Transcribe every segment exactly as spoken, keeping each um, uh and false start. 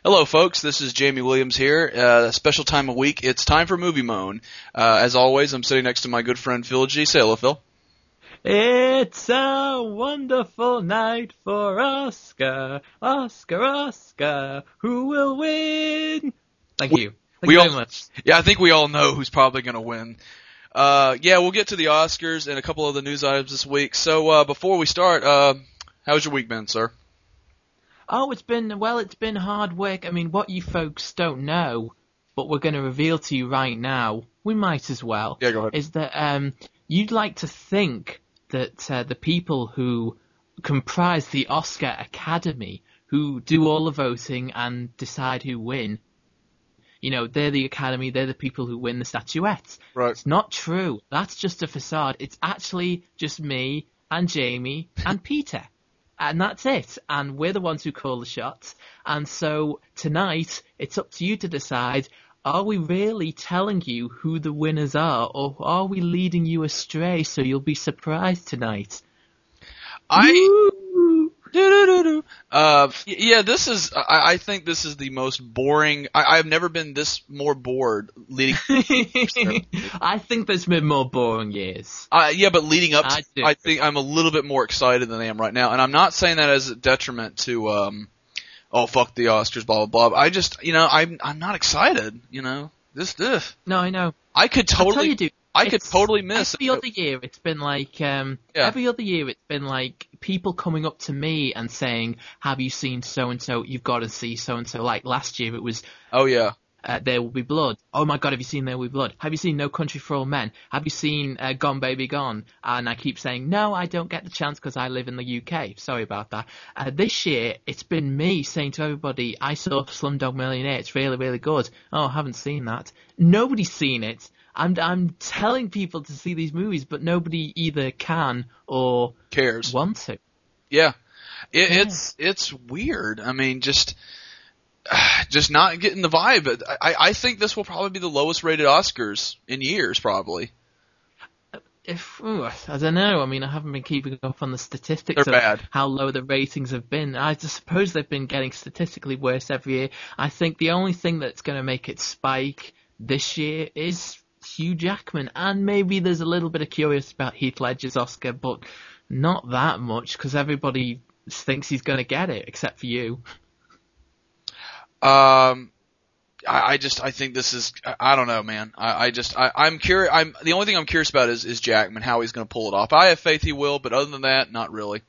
Hello, folks. This is Jamie Williams here. Uh, a special time of week. It's time for Movie Moan. Uh, as always, I'm sitting next to my good friend Phil G. Say hello, Phil. It's a wonderful night for Oscar, Oscar, Oscar. Who will win? Thank we, you. Thank we you all, very much. Yeah, I think we all know who's probably going to win. Uh, yeah, we'll get to the Oscars and a couple of the news items this week. So uh, before we start, uh, how's your week been, sir? Oh, it's been, well, it's been hard work. I mean, what you folks don't know, but we're going to reveal to you right now, we might as well, Yeah, go ahead. is that um, you'd like to think that uh, the people who comprise the Oscar Academy, who do all the voting and decide who win, you know, they're the Academy, they're the people who win the statuettes. Right. It's not true. That's just a facade. It's actually just me and Jamie and Peter. And that's it. And we're the ones who call the shots. And so tonight, it's up to you to decide, are we really telling you who the winners are, or are we leading you astray so you'll be surprised tonight? I... Woo! Do-do-do-do. Uh, yeah, this is, I, I think this is the most boring, I, I've never been this more bored leading, I think there's been more boring years. uh, yeah, but leading up to, I do. I think I'm a little bit more excited than I am right now, and I'm not saying that as a detriment to, um, oh, fuck the Oscars, blah, blah, blah. I just, you know, I'm, I'm not excited, you know, this, ugh. No, I know. I could I'll tell totally, you, dude. I could It's- totally miss. Every other year, it's been like um, Yeah. every other year, it's been like people coming up to me and saying, "Have you seen so and so? You've got to see so and so." Like last year, it was Oh yeah. uh, There Will Be Blood. Oh my God, have you seen There Will Be Blood? Have you seen No Country for Old Men? Have you seen uh, Gone Baby Gone? And I keep saying, no, I don't get the chance because I live in the U K. Sorry about that. Uh, this year, it's been me saying to everybody, I saw Slumdog Millionaire. It's really, really good. Oh, I haven't seen that. Nobody's seen it. I'm, I'm telling people to see these movies, but nobody either can or Cares. want to. Yeah. It, Yeah. It's, it's weird. I mean, just, just not getting the vibe. I, I think this will probably be the lowest rated Oscars in years, probably. If ooh, I don't know. I mean, I haven't been keeping up on the statistics They're of bad. how low the ratings have been. I just suppose they've been getting statistically worse every year. I think the only thing that's going to make it spike this year is Hugh Jackman, and maybe there's a little bit of curious about Heath Ledger's Oscar, but not that much because everybody thinks he's going to get it, except for you. Um, I, I just, I think this is, I, I don't know, man. I, I just, I, I'm curious, I'm, the only thing I'm curious about is, is Jackman, how he's going to pull it off. I have faith he will, but other than that, not really.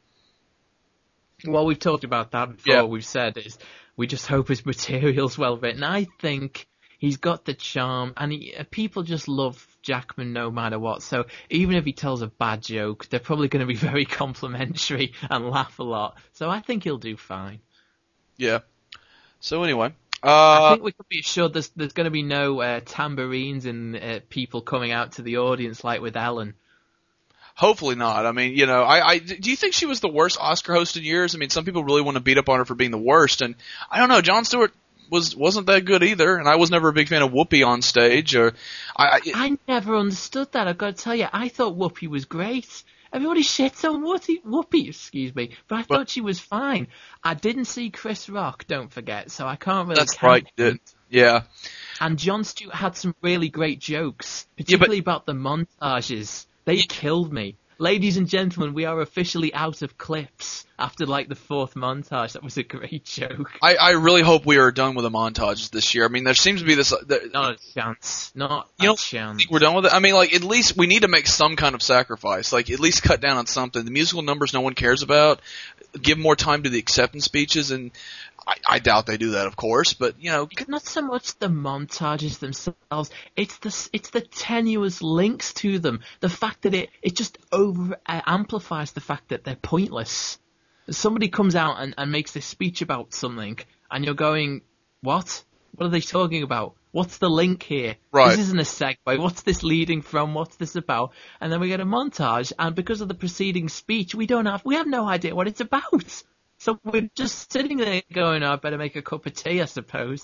Well, we've talked about that before. Yeah. We've said is we just hope his material's well written. I think he's got the charm, and he, uh, people just love Jackman no matter what. So even if he tells a bad joke, they're probably going to be very complimentary and laugh a lot. So I think he'll do fine. Yeah. So anyway, I uh, think we could be assured there's, there's going to be no uh, tambourines and uh, people coming out to the audience like with Ellen. hopefully not. I mean, you know, I, I, do you think she was the worst Oscar host in years? I mean, some people really want to beat up on her for being the worst, and I don't know, Jon Stewart was, wasn't that good either, and I was never a big fan of Whoopi on stage, or, I, I, it, I never understood that. I've got to tell you, I thought Whoopi was great. Everybody shits on Whoopi, Whoopi, excuse me, but I thought she was fine. I didn't see Chris Rock, don't forget, so I can't really that's count right, him. didn't. Yeah. And Jon Stewart had some really great jokes, particularly about the montages. They killed me. Ladies and gentlemen, we are officially out of clips after like the fourth montage. That was a great joke. I, I really hope we are done with the montages this year. I mean, there seems to be this. There, Not a chance. Not You a don't chance. think we're done with it? I mean, like, at least we need to make some kind of sacrifice. Like, at least cut down on something. The musical numbers no one cares about. Give more time to the acceptance speeches, and I, I doubt they do that, of course. But you know, Not so much the montages themselves. It's the it's the tenuous links to them. The fact that it it just over uh, amplifies the fact that they're pointless. Somebody comes out and, and makes this speech about something, and you're going, what? What are they talking about? What's the link here? Right. This isn't a segue. What's this leading from? What's this about? And then we get a montage, and because of the preceding speech, we don't have we have no idea what it's about. So we're just sitting there going, oh, I better make a cup of tea, I suppose.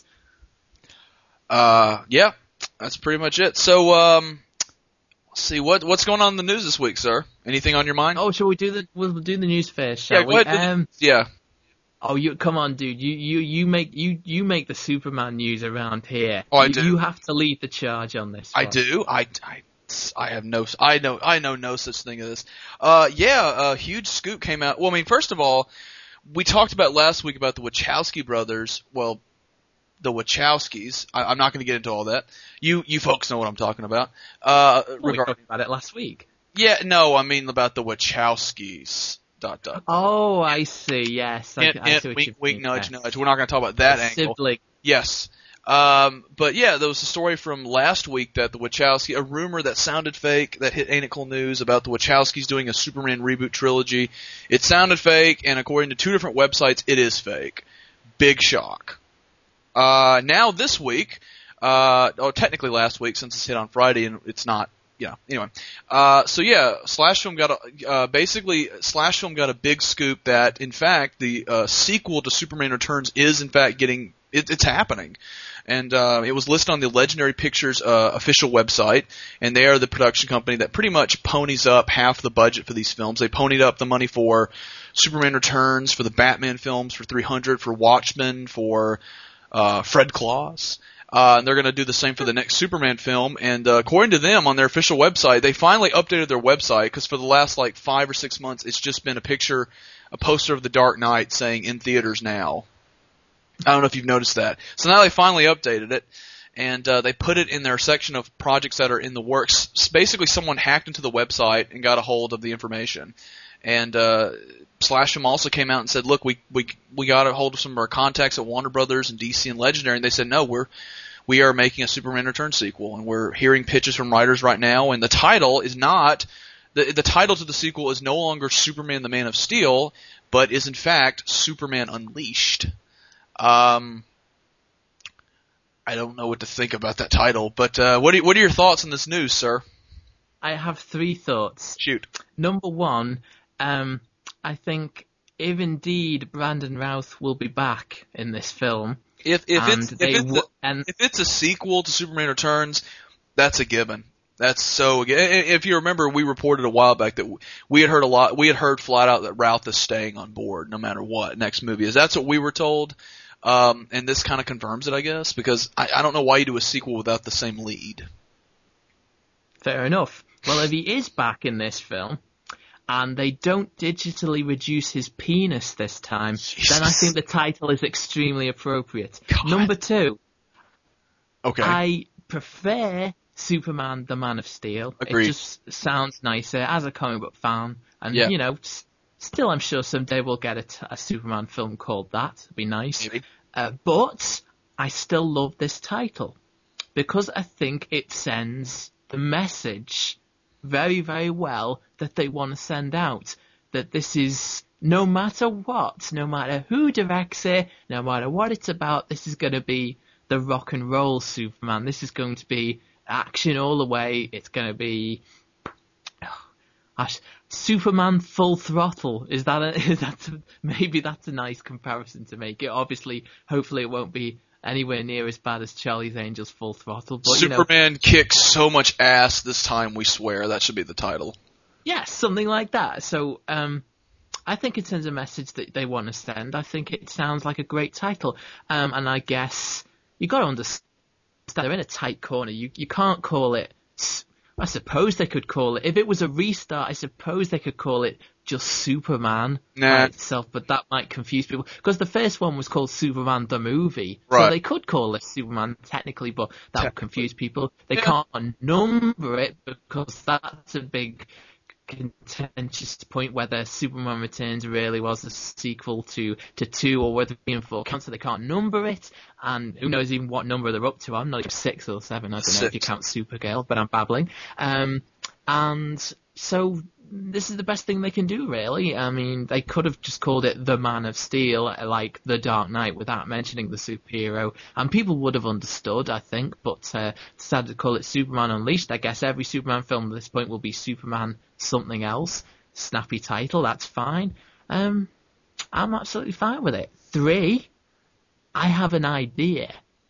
uh, yeah, that's pretty much it. So, um, let's see what what's going on in the news this week, sir. Anything on your mind? Oh, shall we do the we'll do the news first, shall yeah, we? go ahead. Um, yeah. Oh, you come on, dude! You you you make you you make the Superman news around here. Oh, I you, do. You have to lead the charge on this I one. do. I, I, I have no. I know. I know no such thing as this. Uh, yeah. A huge scoop came out. Well, I mean, first of all, we talked about last week about the Wachowski brothers. Well, the Wachowskis. I, I'm not going to get into all that. You you folks know what I'm talking about. Uh, Well, we regard- talked about it last week. yeah. No, I mean about the Wachowskis. Dot dot. Oh, I see. Yes, I, Hint, I hint, see what wink, you wink, mean. nudge, yes. nudge. We're not going to talk about that The angle. sibling. Yes. Um, but yeah, there was a story from last week that the Wachowski, a rumor that sounded fake that hit Ain't It Cool News about the Wachowskis doing a Superman reboot trilogy. It sounded fake, and according to two different websites, it is fake. Big shock. Uh, now this week, uh, oh, technically last week since it's hit on Friday and it's not, yeah, anyway. Uh, so yeah, Slash Film got a, uh, basically, Slash Film got a big scoop that, in fact, the, uh, sequel to Superman Returns is, in fact, getting, it, it's happening. And, uh, it was listed on the Legendary Pictures, uh, official website, and they are the production company that pretty much ponies up half the budget for these films. They ponied up the money for Superman Returns, for the Batman films, for three hundred, for Watchmen, for, uh, Fred Claus. Uh, and they're going to do the same for the next Superman film. And uh, according to them, on their official website, they finally updated their website because for the last like five or six months, it's just been a picture, a poster of the Dark Knight saying "in theaters now." I don't know if you've noticed that. So now they finally updated it, and uh, they put it in their section of projects that are in the works. S- Basically, someone hacked into the website and got a hold of the information. And uh, Slash Film also came out and said, "Look, we we we got a hold of some of our contacts at Warner Brothers and D C and Legendary, and they said, no, we're we are making a Superman Returns sequel, and we're hearing pitches from writers right now, and the title is not the the title to the sequel is no longer Superman: The Man of Steel, but is in fact Superman Unleashed." Um, I don't know what to think about that title, but uh, what are, what are your thoughts on this news, sir? I have three thoughts. Shoot. Number one, um, I think if indeed Brandon Routh will be back in this film, If if and it's if they it's, w- a, and if it's a sequel to Superman Returns, that's a given. That's so. If you remember, we reported a while back that we had heard a lot. We had heard flat out that Routh is staying on board no matter what next movie is. That's what we were told, um, and this kind of confirms it, I guess, because I, I don't know why you do a sequel without the same lead. fair enough. Well, if he is back in this film, and they don't digitally reduce his penis this time, Jesus. then I think the title is extremely appropriate. God. Number two, Okay. I prefer Superman: The Man of Steel. Agreed. It just sounds nicer as a comic book fan, and Yeah. you know, s- still I'm sure someday we'll get a, t- a Superman film called that. It'd be nice. Maybe. Uh, but I still love this title because I think it sends the message very, very well that they want to send out. That this is, no matter what, no matter who directs it, no matter what it's about, this is going to be the rock and roll Superman. This is going to be action all the way. It's going to be oh, gosh, Superman full throttle. Is that a, is that a, maybe that's a nice comparison to make it? Obviously, hopefully it won't be anywhere near as bad as Charlie's Angels Full Throttle. But, you know, Superman kicks so much ass this time, we swear. That should be the title. yeah, something like that. So, um, I think it sends a message that they want to send. I think it sounds like a great title. Um, and I guess you got to understand they're in a tight corner. You you can't call it. I suppose they could call it, if it was a restart, I suppose they could call it just Superman Nah. by itself, but that might confuse people. Because the first one was called Superman the Movie, Right. so they could call it Superman technically, but that would confuse people. They Yeah. can't number it because that's a big contentious point whether Superman Returns really was a sequel to, to two or whether being four counts, so they can't number it, and who knows even what number they're up to. I'm not even six or seven, I don't know if you Six. count Supergirl, but I'm babbling. Um, and so this is the best thing they can do, really. I mean, they could have just called it The Man of Steel, like The Dark Knight, without mentioning the superhero, and people would have understood, I think, but uh, decided to call it Superman Unleashed. I guess every Superman film at this point will be Superman something else. Snappy title, that's fine. Um, I'm absolutely fine with it. Three, I have an idea.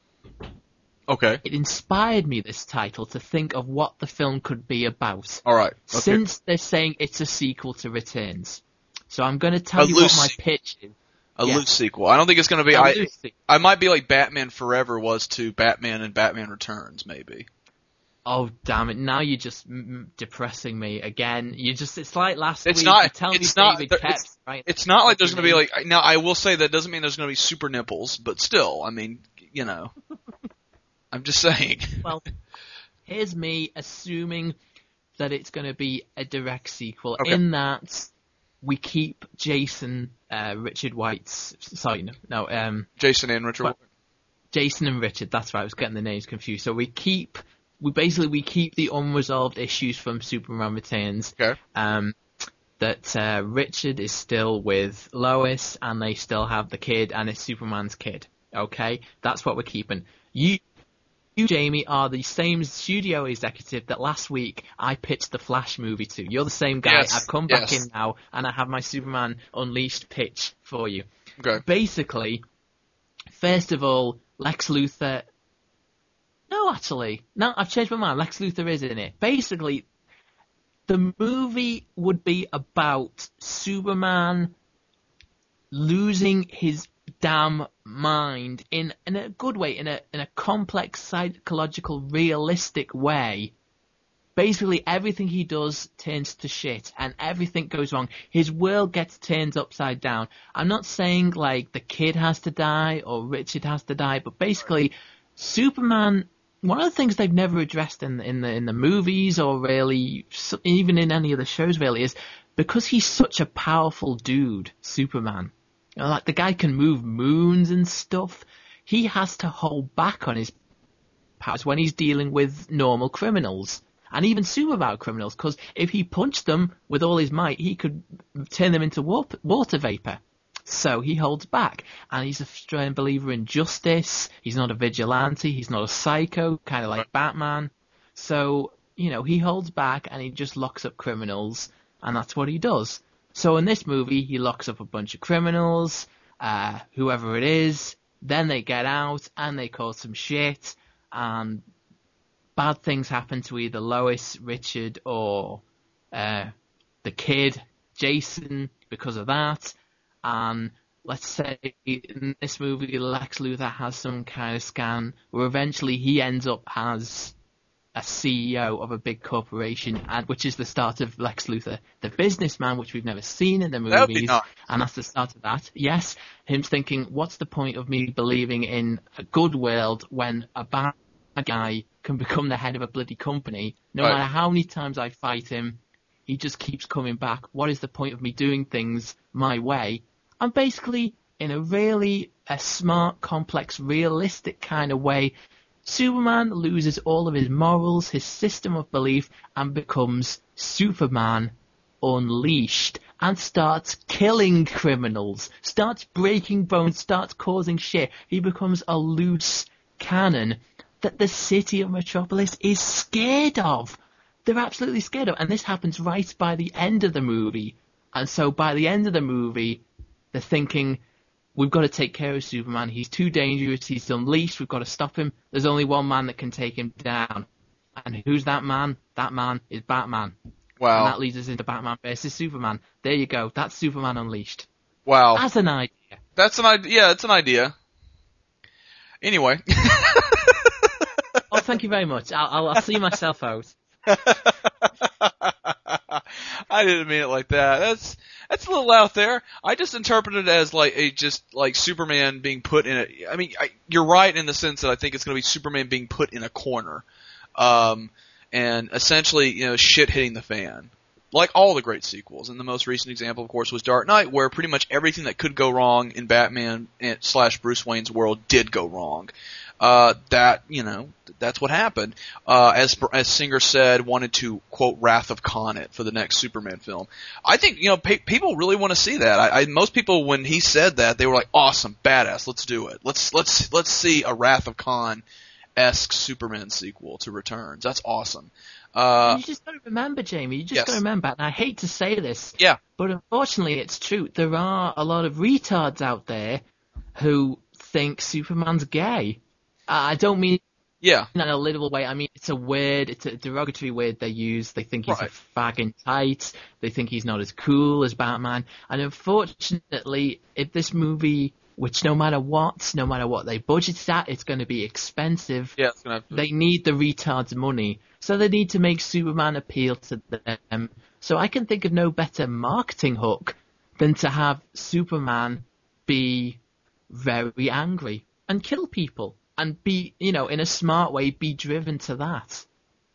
Okay. It inspired me, this title, to think of what the film could be about. All right. Okay. Since they're saying it's a sequel to Returns. So I'm going to tell A you what loose my se- pitch is. A Yeah. loose sequel. I don't think it's going to be. A I loose sequel. I might be like Batman Forever was to Batman and Batman Returns, maybe. Oh damn it! Now you're just mm, depressing me again. You just it's like last It's week. not- you tell it's me not- David it's- Kep's, right? It's not like there's What's going to his be like. Now I will say that doesn't mean there's going to be super nipples, but still, I mean, you know, I'm just saying. Well, here's me assuming that it's going to be a direct sequel. Okay. In that we keep Jason, uh, Richard White's. Sorry, no, no, um, Jason and Richard. What? Jason and Richard. That's right. I was getting the names confused. So we keep. We basically we keep the unresolved issues from Superman Returns. Okay. Um, that uh, Richard is still with Lois, and they still have the kid, and it's Superman's kid. Okay, that's what we're keeping. You, you, Jamie, are the same studio executive that last week I pitched the Flash movie to. You're the same guy. Yes, I've come back yes. in now, and I have my Superman Unleashed pitch for you. Okay. Basically, first of all, Lex Luthor. No, actually, no, I've changed my mind. Lex Luthor is in it. Basically, the movie would be about Superman losing his damn mind in in a good way, in a in a complex, psychological, realistic way. Basically, everything he does turns to shit, and everything goes wrong. His world gets turned upside down. I'm not saying like the kid has to die or Richard has to die, but basically, Superman. One of the things they've never addressed in in the in the movies or really even in any of the shows really is because he's such a powerful dude, Superman. You know, like the guy can move moons and stuff. He has to hold back on his powers when he's dealing with normal criminals and even superpower criminals. Because if he punched them with all his might, he could turn them into water, water vapor. So he holds back, and he's a strong believer in justice. He's not a vigilante. He's not a psycho, kind of like Batman. So, you know, he holds back, and he just locks up criminals, and that's what he does. So in this movie, he locks up a bunch of criminals, uh, whoever it is. Then they get out, and they cause some shit, and bad things happen to either Lois, Richard, or uh, the kid, Jason, because of that. And let's say in this movie, Lex Luthor has some kind of scan where eventually he ends up as a C E O of a big corporation, and which is the start of Lex Luthor, the businessman, which we've never seen in the movies. That would be nice. And that's the start of that. Yes, him thinking, what's the point of me believing in a good world when a bad guy can become the head of a bloody company? No Right. matter how many times I fight him, he just keeps coming back. What is the point of me doing things my way? And basically, in a really a smart, complex, realistic kind of way, Superman loses all of his morals, his system of belief, and becomes Superman Unleashed, and starts killing criminals, starts breaking bones, starts causing shit. He becomes a loose cannon that the city of Metropolis is scared of. They're absolutely scared of. And this happens right by the end of the movie. And so by the end of the movie, they're thinking, we've got to take care of Superman. He's too dangerous. He's unleashed. We've got to stop him. There's only one man that can take him down. And who's that man? That man is Batman. Wow. And that leads us into Batman versus Superman. There you go. That's Superman Unleashed. Wow. As an idea. That's an idea. Yeah, it's an idea. Anyway. Oh, thank you very much. I'll, I'll, I'll see myself out. I didn't mean it like that. That's that's a little out there. I just interpreted it as like a just like Superman being put in a. I mean, I, you're right in the sense that I think it's going to be Superman being put in a corner, um, and essentially, you know, shit hitting the fan, like all the great sequels. And the most recent example, of course, was Dark Knight, where pretty much everything that could go wrong in Batman and slash Bruce Wayne's world did go wrong. Uh, that, you know, that's what happened. Uh, as, as Singer said, wanted to, quote, Wrath of Khan it for the next Superman film. I think, you know, pe- people really want to see that. I, I, most people, when he said that, they were like, awesome, badass, let's do it. Let's, let's, let's see a Wrath of Khan-esque Superman sequel to Returns. That's awesome. Uh, you just got to remember, Jamie, you just yes. got to remember, and I hate to say this, yeah. but unfortunately it's true. There are a lot of retards out there who think Superman's gay. I don't mean Yeah. in a literal way. I mean, it's a word, it's a derogatory word they use. They think he's Right. a fag in tights. They think he's not as cool as Batman. And unfortunately, if this movie, which no matter what, no matter what they budgeted at, it's going to be expensive. Yeah, it's gonna have to. They need the retards' money. So they need to make Superman appeal to them. So I can think of no better marketing hook than to have Superman be very angry and kill people. And be, you know, in a smart way, be driven to that.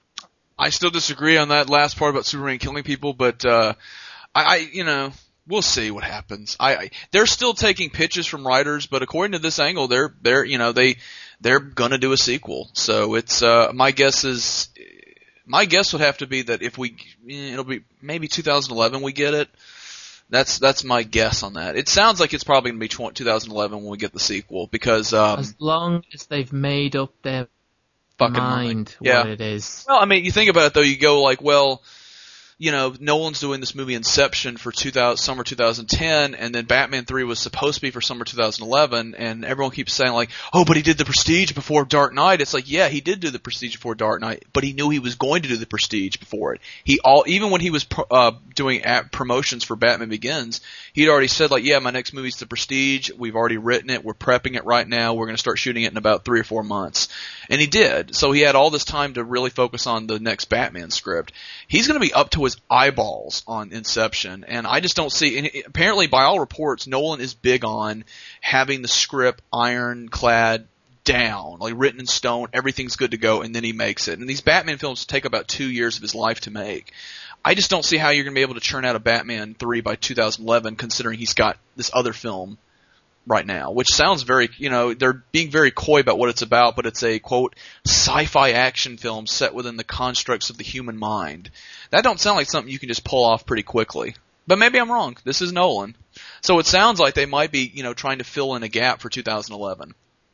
I still disagree on that last part about Superman killing people, but uh, I, I, you know, we'll see what happens. I, I, they're still taking pitches from writers, but according to this angle, they're, they're, you know, they, they're gonna do a sequel. So it's, uh, my guess is, my guess would have to be that if we, it'll be maybe two thousand eleven we get it. That's that's my guess on that. It sounds like it's probably going to be two thousand eleven when we get the sequel because um, as long as they've made up their fucking mind, mind. Yeah. what it is. Well, I mean, you think about it though. You go like, well, you know, Nolan's doing this movie Inception for two thousand, summer two thousand ten, and then Batman three was supposed to be for summer two thousand eleven, and everyone keeps saying like, oh, but he did the Prestige before Dark Knight. It's like, yeah, he did do the Prestige before Dark Knight, but he knew he was going to do the Prestige before it. He all, even when he was pro, uh, doing at promotions for Batman Begins, he'd already said like, yeah, my next movie's the Prestige. We've already written it. We're prepping it right now. We're going to start shooting it in about three or four months. And he did. So he had all this time to really focus on the next Batman script. He's going to be up to his eyeballs on Inception, and I just don't see, and apparently by all reports, Nolan is big on having the script ironclad down, like written in stone, everything's good to go, and then he makes it. And these Batman films take about two years of his life to make. I just don't see how you're going to be able to churn out a Batman three by two thousand eleven, considering he's got this other film right now, which sounds very, you know, they're being very coy about what it's about, but it's a, quote, sci-fi action film set within the constructs of the human mind. That don't sound like something you can just pull off pretty quickly. But maybe I'm wrong. This is Nolan. So it sounds like they might be, you know, trying to fill in a gap for two thousand eleven.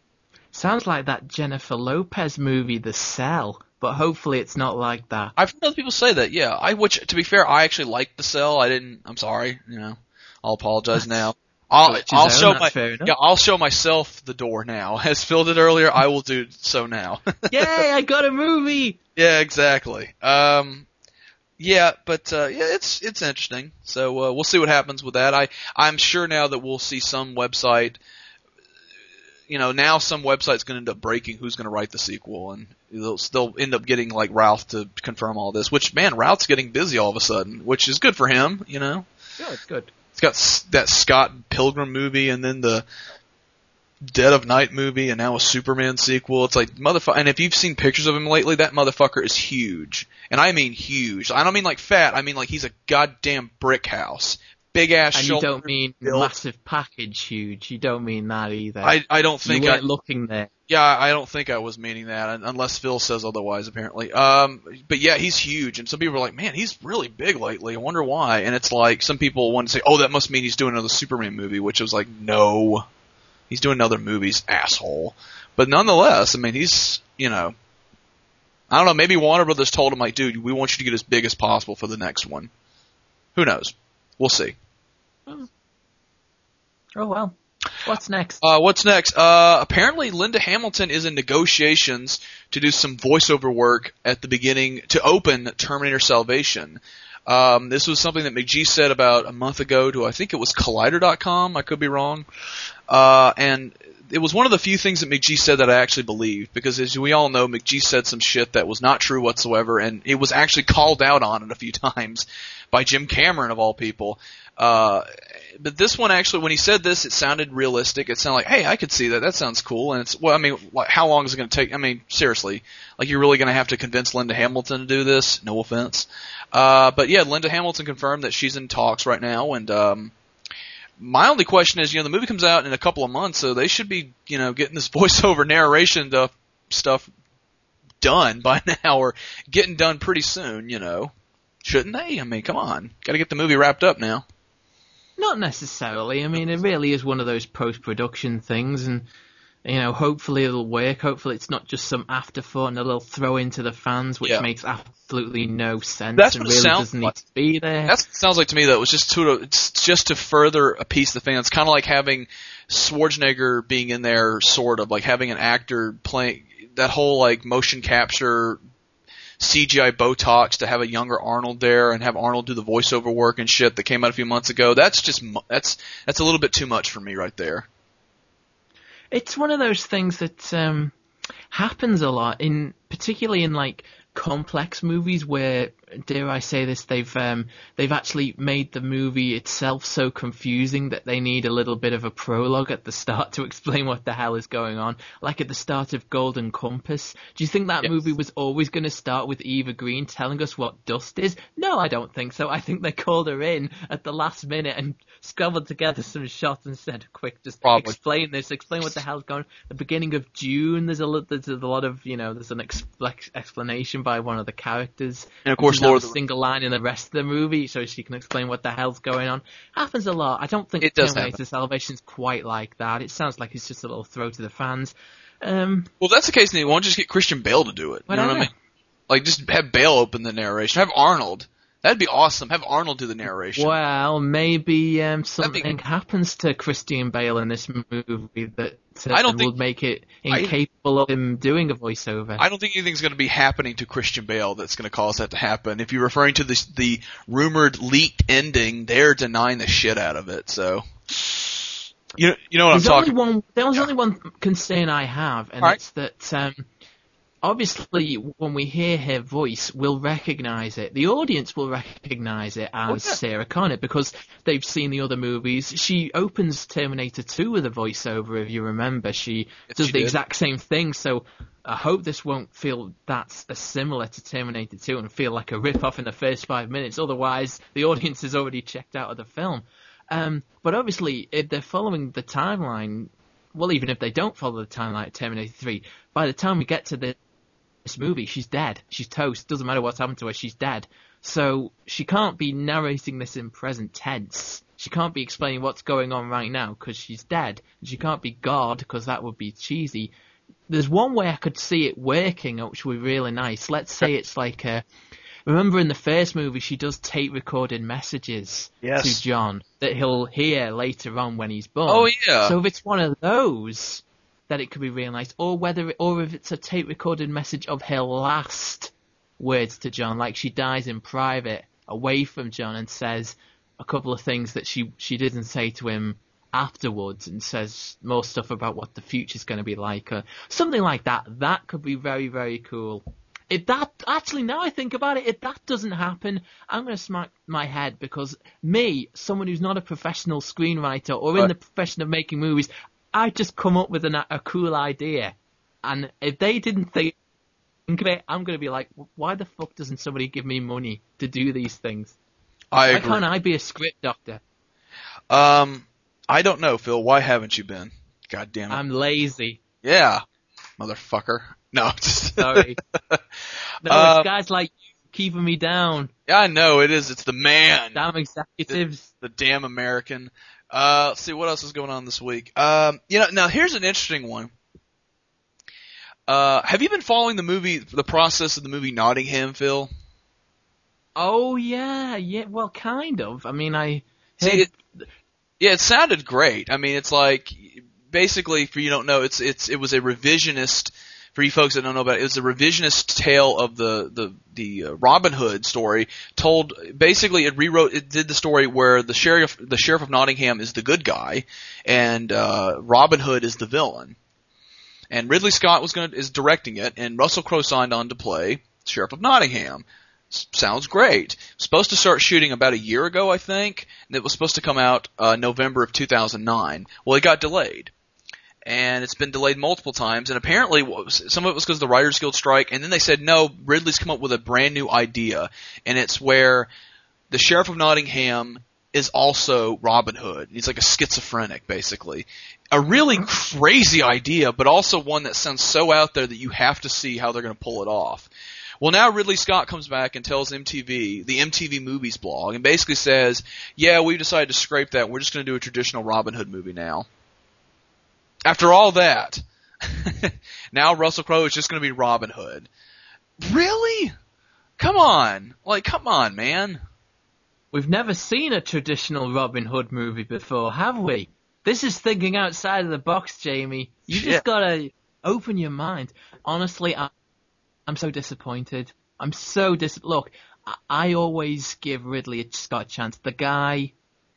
Sounds like that Jennifer Lopez movie, The Cell, but hopefully it's not like that. I've heard other people say that, yeah. I, which, to be fair, I actually liked The Cell. I didn't, I'm sorry, you know, I'll apologize now. I'll, I'll show my, yeah, I'll show myself the door now. As Phil did earlier, I will do so now. Yay, I got a movie! Yeah, exactly. Um, yeah, but, uh, yeah, it's, it's interesting. So, uh, we'll see what happens with that. I, I'm sure now that we'll see some website, you know, now some website's gonna end up breaking who's gonna write the sequel, and they'll, they'll end up getting, like, Ralph to confirm all this, which, man, Ralph's getting busy all of a sudden, which is good for him, you know? Good, good. It's got that Scott Pilgrim movie, and then the Dead of Night movie, and now a Superman sequel. It's like, motherfucker, and if you've seen pictures of him lately, that motherfucker is huge. And I mean huge. I don't mean like fat, I mean like he's a goddamn brick house. Big ass and shoulder. And you don't mean built. Massive package huge. You don't mean that either. I, I don't think you weren't I, looking there. Yeah, I don't think I was meaning that, unless Phil says otherwise, apparently. Um, but yeah, he's huge, and some people are like, man, he's really big lately, I wonder why. And it's like, some people want to say, oh, that must mean he's doing another Superman movie, which was like, no. He's doing other movies, asshole. But nonetheless, I mean, he's, you know, I don't know, maybe Warner Brothers told him, like, dude, we want you to get as big as possible for the next one. Who knows? We'll see. Oh, well. What's next? Uh, what's next? Uh, apparently Linda Hamilton is in negotiations to do some voiceover work at the beginning to open Terminator Salvation. Um, this was something that McGee said about a month ago to, I think it was Collider dot com. I could be wrong. Uh, and it was one of the few things that McGee said that I actually believed, because as we all know, McGee said some shit that was not true whatsoever, and it was actually called out on it a few times by Jim Cameron of all people. Uh, but this one actually, when he said this, it sounded realistic. It sounded like, hey, I could see that. That sounds cool. And it's, well, I mean, how long is it going to take? I mean, seriously, like, you're really going to have to convince Linda Hamilton to do this? No offense. Uh, but yeah, Linda Hamilton confirmed that she's in talks right now, and, um, my only question is, you know, the movie comes out in a couple of months, so they should be, you know, getting this voiceover narration stuff, stuff done by now, or getting done pretty soon, you know. Shouldn't they? I mean, come on. Gotta get the movie wrapped up now. Not necessarily. I mean, it really is one of those post-production things, and, you know, hopefully it'll work. Hopefully it's not just some afterthought and a little throw into the fans, which yeah. makes absolutely no sense That's and what it really sounds doesn't like. need to be there. That's what it sounds like to me, though. It was just to, it's just to further appease the fans. Kind of like having Schwarzenegger being in there, sort of, like having an actor playing, that whole like motion capture C G I Botox to have a younger Arnold there and have Arnold do the voiceover work and shit that came out a few months ago. That's just that's that's a little bit too much for me right there. It's one of those things that um, happens a lot, in particularly in like complex movies where, dare I say this, they've um, they've actually made the movie itself so confusing that they need a little bit of a prologue at the start to explain what the hell is going on. Like at the start of Golden Compass. Do you think that Yes. movie was always going to start with Eva Green telling us what dust is? No, I don't think so. I think they called her in at the last minute and scrambled together some shots and said, quick, just Probably. explain this, explain what the hell's going on. The beginning of June, there's a, lo- there's a lot of, you know, there's an ex- ex- explanation by one of the characters. And of course, She's not Lord a of the single line in the rest of the movie, so she can explain what the hell's going on. Happens a lot. I don't think It does Terminator happen. Salvation's quite like that. It sounds like it's just a little throw to the fans. Um, Well, if that's the case, then why don't you just get Christian Bale to do it? You know what I Whatever. mean? Like, just have Bale open the narration. Have Arnold. That'd be awesome. Have Arnold do the narration. well, maybe um, be- something happens to Christian Bale in this movie that uh, I don't will think- make it I- incapable of him doing a voiceover. I don't think anything's going to be happening to Christian Bale that's going to cause that to happen. If you're referring to this, the rumored leaked ending, they're denying the shit out of it. So, you know, you know what There's I'm talking. only one. There was Yeah. only one concern I have, and Alright. it's that um, obviously when we hear her voice, we'll recognise it. The audience will recognise it as Oh, yeah. Sarah Connor because they've seen the other movies. She opens Terminator two with a voiceover, if you remember. She Yes, does she the did. exact same thing. So I hope this won't feel that's as similar to Terminator two and feel like a rip-off in the first five minutes. Otherwise, the audience has already checked out of the film. Um, but obviously, if they're following the timeline, well, even if they don't follow the timeline of Terminator three, by the time we get to the, this movie, she's dead. She's toast. Doesn't matter what's happened to her, she's dead. So she can't be narrating this in present tense. She can't be explaining what's going on right now because she's dead. She can't be God because that would be cheesy. There's one way I could see it working, which would be really nice. Let's say it's like a... Remember in the first movie, she does tape recorded messages Yes. to John that he'll hear later on when he's born. Oh, yeah. So if it's one of those, that it could be real nice. Or whether, or if it's a tape recorded message of her last words to John, like she dies in private, away from John, and says a couple of things that she she didn't say to him afterwards, and says more stuff about what the future's going to be like, or something like that. That could be very, very cool. If that, actually, now I think about it, if that doesn't happen, I'm going to smack my head, because me, someone who's not a professional screenwriter or in Right. the profession of making movies, I just come up with an, a cool idea. And if they didn't think of it, I'm going to be like, why the fuck doesn't somebody give me money to do these things? I Why agree. can't I be a script doctor? Um, I don't know, Phil. Why haven't you been? God damn it. I'm lazy. Yeah, motherfucker. No, just Sorry. No, Um, it's guys like you keeping me down. Yeah, I know it is. It's the man. Damn executives. The damn American. Uh, let's see what else is going on this week. Um, you know, now here's an interesting one. Uh, have you been following the movie, the process of the movie Nottingham, Phil? Oh, yeah, yeah, well, kind of. I mean, I... See, it, yeah, it sounded great. I mean, it's like, basically, for you don't know, it's, it's, it was a revisionist, for you folks that don't know about it, it was a revisionist tale of the, the, the uh, Robin Hood story told, basically it rewrote, it did the story where the sheriff, the sheriff of Nottingham is the good guy, and, uh, Robin Hood is the villain. And Ridley Scott was gonna, is directing it, and Russell Crowe signed on to play Sheriff of Nottingham. S- sounds great. Supposed to start shooting about a year ago, I think, and it was supposed to come out, uh, November of two thousand nine. Well, it got delayed. And it's been delayed multiple times, and apparently what was, some of it was because of the Writers Guild strike, and then they said, no, Ridley's come up with a brand new idea, and it's where the Sheriff of Nottingham is also Robin Hood. He's like a schizophrenic, basically. A really crazy idea, but also one that sounds so out there that you have to see how they're going to pull it off. Well, now Ridley Scott comes back and tells M T V, the M T V Movies blog, and basically says, yeah, we decided to scrape that, we're just going to do a traditional Robin Hood movie now. After all that, now Russell Crowe is just going to be Robin Hood. Really? Come on. Like, come on, man. We've never seen a traditional Robin Hood movie before, have we? This is thinking outside of the box, Jamie. You Shit. just gotta Open your mind. Honestly, I, I'm so disappointed. I'm so dis. Look, I, I always give Ridley Scott a chance. The guy.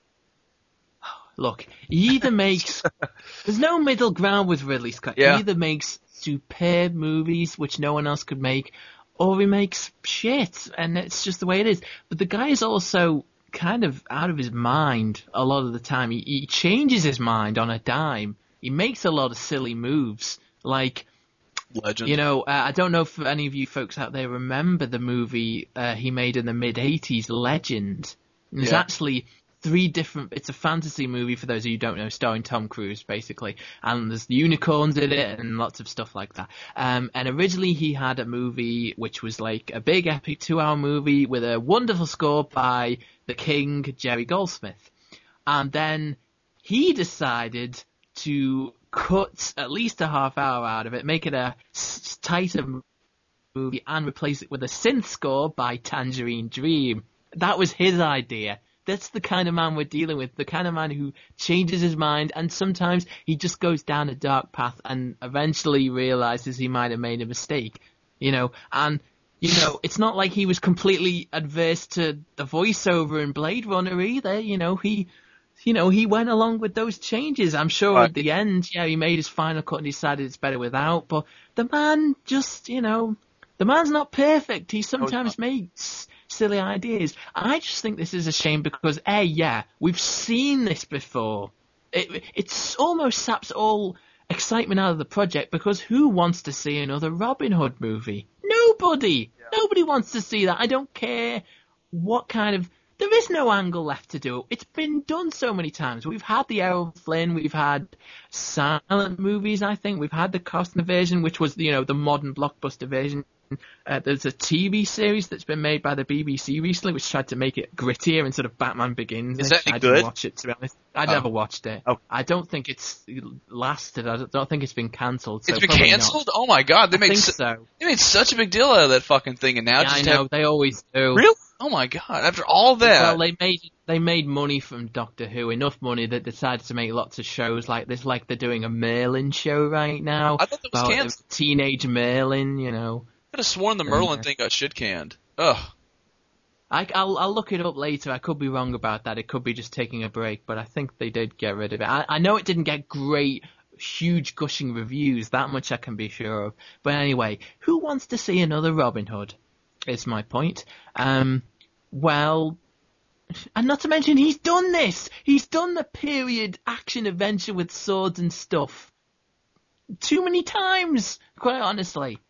Look, he either makes. There's no middle ground with Ridley Scott. Yeah. He either makes superb movies which no one else could make, or he makes shit, and it's just the way it is. But the guy is also kind of out of his mind a lot of the time. He, he changes his mind on a dime. He makes a lot of silly moves, like. Legend. You know, uh, I don't know if any of you folks out there remember the movie uh, he made in the mid eighties, Legend. There's Yeah. actually three different. It's a fantasy movie for those of you who don't know, starring Tom Cruise, basically. And there's unicorns in it and lots of stuff like that. Um, and originally he had a movie which was like a big epic two-hour movie with a wonderful score by the king, Jerry Goldsmith. And then he decided to cut at least a half hour out of it, make it a s- tighter movie, and replace it with a synth score by Tangerine Dream. That was his idea. That's the kind of man we're dealing with, the kind of man who changes his mind, and sometimes he just goes down a dark path and eventually realizes he might have made a mistake, you know, and, you know, it's not like he was completely adverse to the voiceover in Blade Runner either, you know, he... You know, he went along with those changes. I'm sure Right. at the end, yeah, he made his final cut and decided it's better without. But the man just, you know, the man's not perfect. He sometimes makes silly ideas. I just think this is a shame because, A, yeah, we've seen this before. It, it's almost saps all excitement out of the project because who wants to see another Robin Hood movie? Nobody. Yeah. Nobody wants to see that. I don't care what kind of... There is no angle left to do. It's been done so many times. We've had the Errol Flynn, we've had silent movies, I think. We've had the Costner version, which was, you know, the modern blockbuster version. Uh, there's a T V series that's been made by the B B C recently, which tried to make it grittier instead of Batman Begins. Is that any I good? didn't watch it, to be honest. I Oh. never watched it. Oh. I don't think it's lasted. I don't, don't think it's been cancelled. So It's been probably cancelled? not. Oh my god, they I made think su- so. they made such a big deal out of that fucking thing, and now Yeah, just I know. have They always do. really. Oh my god! After all that, Well, they made they made money from Doctor Who, enough money that they decided to make lots of shows like this. Like they're doing a Merlin show right now. I thought that was about canceled. a teenage Merlin, you know. I could have sworn the Merlin Yeah. thing got shit canned. Ugh. I, I'll I'll look it up later. I could be wrong about that. It could be just taking a break, but I think they did get rid of it. I, I know it didn't get great, huge gushing reviews. That much I can be sure of. But anyway, who wants to see another Robin Hood? Is my point. Um. Well, and not to mention he's done this. He's done the period action adventure with swords and stuff too many times, quite honestly.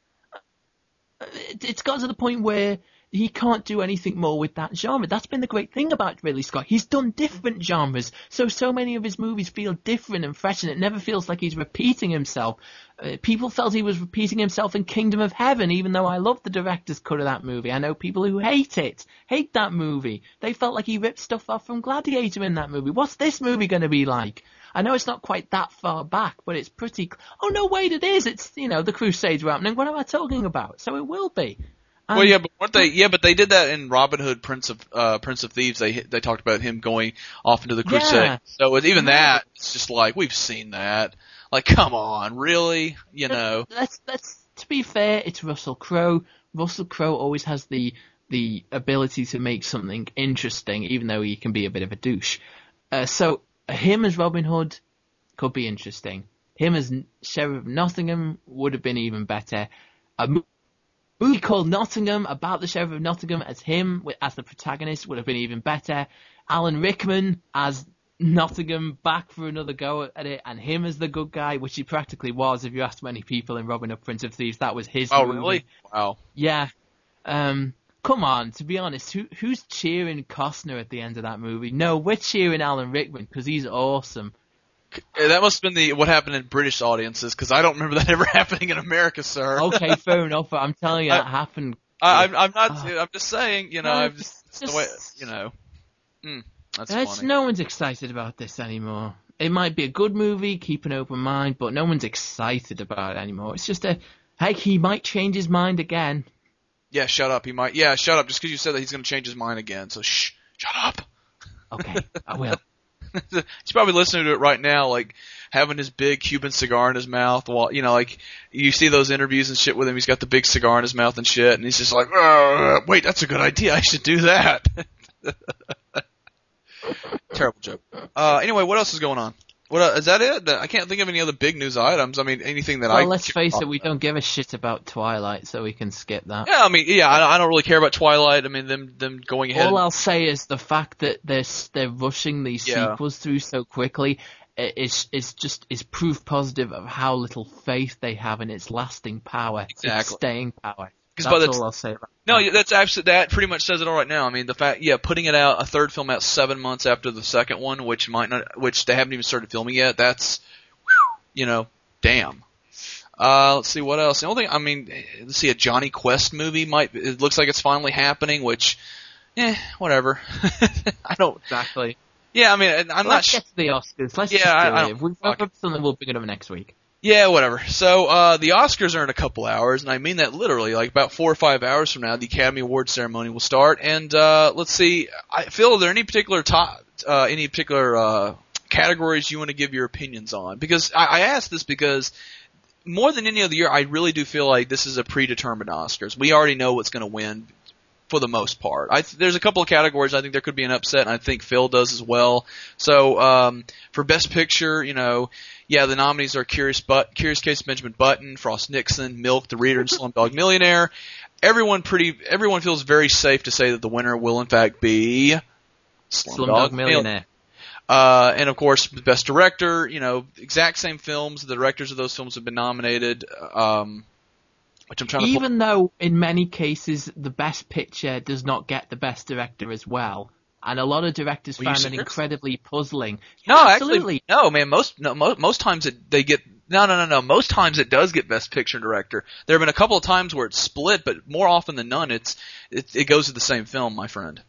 It, it's got to the point where he can't do anything more with that genre. That's been the great thing about Ridley Scott. He's done different genres, so so many of his movies feel different and fresh, and it never feels like he's repeating himself. Uh, people felt he was repeating himself in Kingdom of Heaven, even though I love the director's cut of that movie. I know people who hate it, hate that movie. They felt like he ripped stuff off from Gladiator in that movie. What's this movie going to be like? I know it's not quite that far back, but it's pretty... Oh, no, wait, it is. It's, you know, the Crusades were happening. What am I talking about? So it will be. Well, yeah, but weren't they? Yeah, but they did that in Robin Hood, Prince of uh, Prince of Thieves. They they talked about him going off into the crusade. Yeah. So it, even Yeah. that, it's just like we've seen that. Like, come on, really? You know? Let's let's to be fair, it's Russell Crowe. Russell Crowe always has the the ability to make something interesting, even though he can be a bit of a douche. Uh, so him as Robin Hood could be interesting. Him as Sheriff of Nottingham would have been even better. A movie called Nottingham about the Sheriff of Nottingham as him as the protagonist would have been even better. Alan Rickman as Nottingham back for another go at it, and him as the good guy, which he practically was. If you asked many people in Robin Hood, Prince of Thieves, that was his Oh, movie. really? Wow. Yeah. Um, come on, to be honest, who who's cheering Costner at the end of that movie? No, we're cheering Alan Rickman because he's awesome. That must have been the what happened in British audiences, because I don't remember that ever happening in America, sir. Okay, fair enough. But I'm telling you, I- that happened. I, I'm, I'm not. Oh. I'm just saying. You know, No, I'm just, it's just- the way. You know. Mm, that's It's, funny. no one's excited about this anymore. It might be a good movie, keep an open mind, but no one's excited about it anymore. It's just a, heck, he might change his mind again. Yeah, shut up. He might. Yeah, shut up. Just because you said that he's going to change his mind again. So shh, shut up. Okay, I will. He's probably listening to it right now. Like, having his big Cuban cigar in his mouth while, you know, like, you see those interviews and shit with him, he's got the big cigar in his mouth and shit, and he's just like, uh, wait, that's a good idea, I should do that. Terrible joke. Uh, anyway, what else is going on? What uh, is that it? I can't think of any other big news items. I mean, anything that well, I... Well, let's face it, we about. don't give a shit about Twilight, so we can skip that. Yeah, I mean, yeah, I, I don't really care about Twilight. I mean, them them going ahead... All I'll say is the fact that they're, they're rushing these yeah. sequels through so quickly is is just is proof positive of how little faith they have in its lasting power, exactly. its staying power. That's by the all I'll say about No, that. that's absolutely, that pretty much says it all right now. I mean, the fact, yeah, putting it out, a third film out seven months after the second one, which might not, which they haven't even started filming yet, that's, you know, damn. Uh, let's see what else. The only thing, I mean, let's see, a Johnny Quest movie might, it looks like it's finally happening, which, eh, whatever. I don't. Exactly. Yeah, I mean, I'm Let's not. Sh- get to the Oscars. Let's Yeah, just do I- I it. don't- If we've fuck got something, we'll bring it up next week. Yeah, whatever. So, uh, the Oscars are in a couple hours, and I mean that literally, like about four or five hours from now, the Academy Awards ceremony will start, and, uh, let's see, I, Phil, are there any particular top, uh, any particular, uh, categories you want to give your opinions on? Because I, I asked this because more than any other year, I really do feel like this is a predetermined Oscars. We already know what's going to win for the most part. I th- there's a couple of categories I think there could be an upset, and I think Phil does as well. So, um, for Best Picture, you know, yeah, the nominees are Curious, but- Curious Case of Benjamin Button, Frost Nixon, Milk, The Reader, and Slumdog Millionaire. Everyone pretty, everyone feels very safe to say that the winner will in fact be Slumdog, Slumdog Millionaire. Uh, and of course, Best Director, you know, exact same films. The directors of those films have been nominated. Um, which I'm trying to. Even though in many cases the Best Picture does not get the Best Director as well, and a lot of directors Are you found it serious? incredibly puzzling. No, Yeah, actually, absolutely. no, man. Most no, mo- most times it, they get no, no, no, no. Most times it does get Best Picture and Director. There have been a couple of times where it's split, but more often than none, it's it, it goes to the same film, my friend.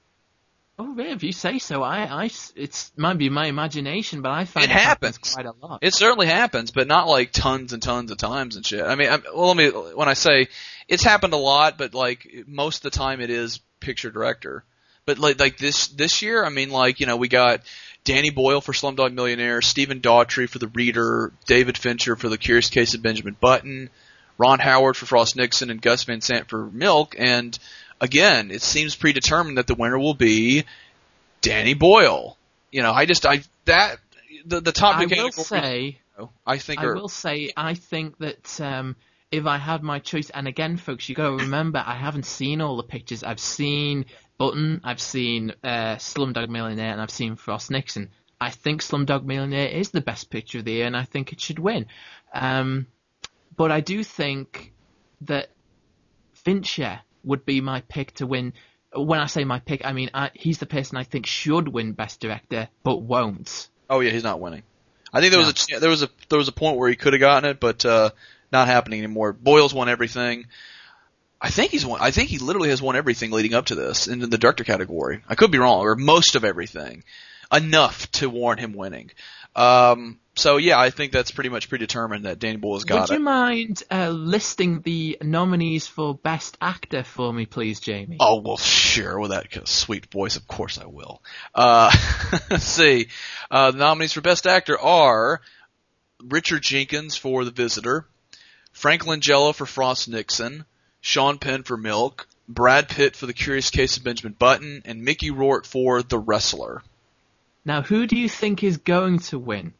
Oh, really? If you say so, I, I, it's might be my imagination, but I find It it, happens happens. quite a lot. It certainly happens, but not like tons and tons of times and shit. I mean, I'm, well, let me when I say it's happened a lot, but like most of the time it is Picture Director. But like like this this year, I mean, like you know, we got Danny Boyle for Slumdog Millionaire, Stephen Daughtry for The Reader, David Fincher for The Curious Case of Benjamin Button, Ron Howard for Frost Nixon, and Gus Van Sant for Milk. And again, it seems predetermined that the winner will be Danny Boyle. You know, I just I that the the top I two will categories, say, you know, I think I are will say, I think that um, if I had my choice, and again, folks, you got to remember, I haven't seen all the pictures. I've seen Button, I've seen uh, Slumdog Millionaire, and I've seen Frost Nixon. I think Slumdog Millionaire is the best picture of the year, and I think it should win. Um, but I do think that Fincher would be my pick to win. When I say my pick, I mean I, he's the person I think should win Best Director, but won't. Oh yeah, he's not winning. I think there was a there was a there was a point where he could have gotten it, but uh, not happening anymore. Boyle's won everything. I think he's won. I think he literally has won everything leading up to this in the director category. I could be wrong, or most of everything, enough to warrant him winning. Um, so yeah, I think that's pretty much predetermined that Danny Boyle's got Would it. you mind uh, listing the nominees for Best Actor for me, please, Jamie? Oh, well, sure. With that sweet voice, of course I will. Uh, let's see. Uh, the nominees for Best Actor are Richard Jenkins for The Visitor, Frank Langella for Frost Nixon, Sean Penn for Milk, Brad Pitt for The Curious Case of Benjamin Button, and Mickey Rourke for The Wrestler. Now, who do you think is going to win?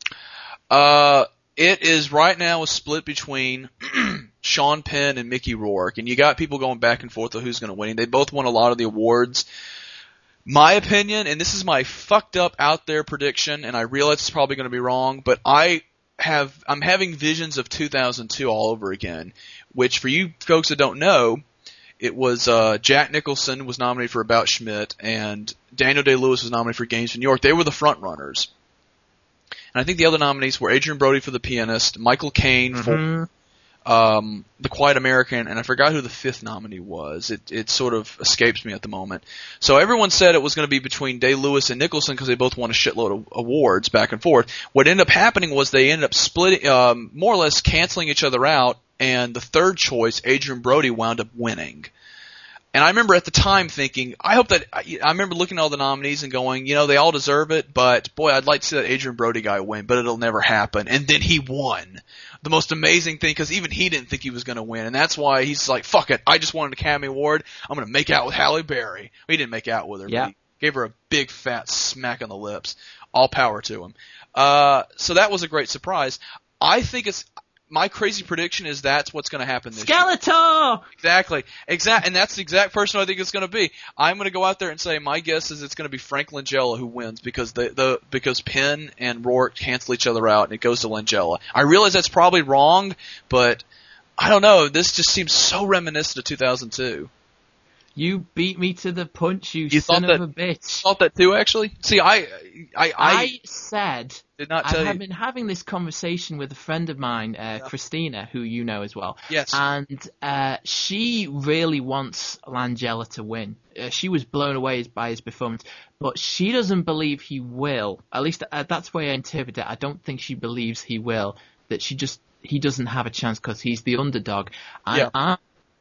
Uh, it is right now a split between Sean Penn and Mickey Rourke, and you got people going back and forth of who's going to win. They both won a lot of the awards. My opinion, and this is my fucked up out there prediction, and I realize it's probably going to be wrong, but I have I'm having visions of two thousand two all over again. Which, for you folks that don't know, it was uh, Jack Nicholson was nominated for About Schmidt, and Daniel Day-Lewis was nominated for Gangs of New York. They were the front runners. And I think the other nominees were Adrian Brody for The Pianist, Michael Caine Mm-hmm. for um, The Quiet American, and I forgot who the fifth nominee was. It it sort of escapes me at the moment. So everyone said it was going to be between Day-Lewis and Nicholson because they both won a shitload of awards back and forth. What ended up happening was they ended up splitting, um, more or less canceling each other out, and the third choice, Adrian Brody, wound up winning. And I remember at the time thinking, I hope that, I, I remember looking at all the nominees and going, you know, they all deserve it, but boy, I'd like to see that Adrian Brody guy win, but it'll never happen. And then he won. The most amazing thing, because even he didn't think he was going to win, and that's why he's like, fuck it, I just won an Academy Award, I'm going to make out with Halle Berry. He didn't make out with her, Yeah. but he gave her a big fat smack on the lips. All power to him. Uh, so that was a great surprise. I think it's, my crazy prediction is that's what's going to happen this year. Skeletor! Exactly. Exact, and that's the exact person I think it's going to be. I'm going to go out there and say my guess is it's going to be Frank Langella who wins because the, the because Penn and Rourke cancel each other out and it goes to Langella. I realize that's probably wrong, but I don't know. This just seems so reminiscent of two thousand two. You beat me to the punch, you, You son thought of that- a bitch. Thought that too, actually. See, I I I, I said did not tell I've you. been having this conversation with a friend of mine, uh, Yeah. Christina, who you know as well. Yes. And uh, she really wants Langella to win. Uh, she was blown away by his performance, but she doesn't believe he will. At least uh, that's the way I interpret it. I don't think she believes he will. That she just he doesn't have a chance because he's the underdog. And Yeah. I,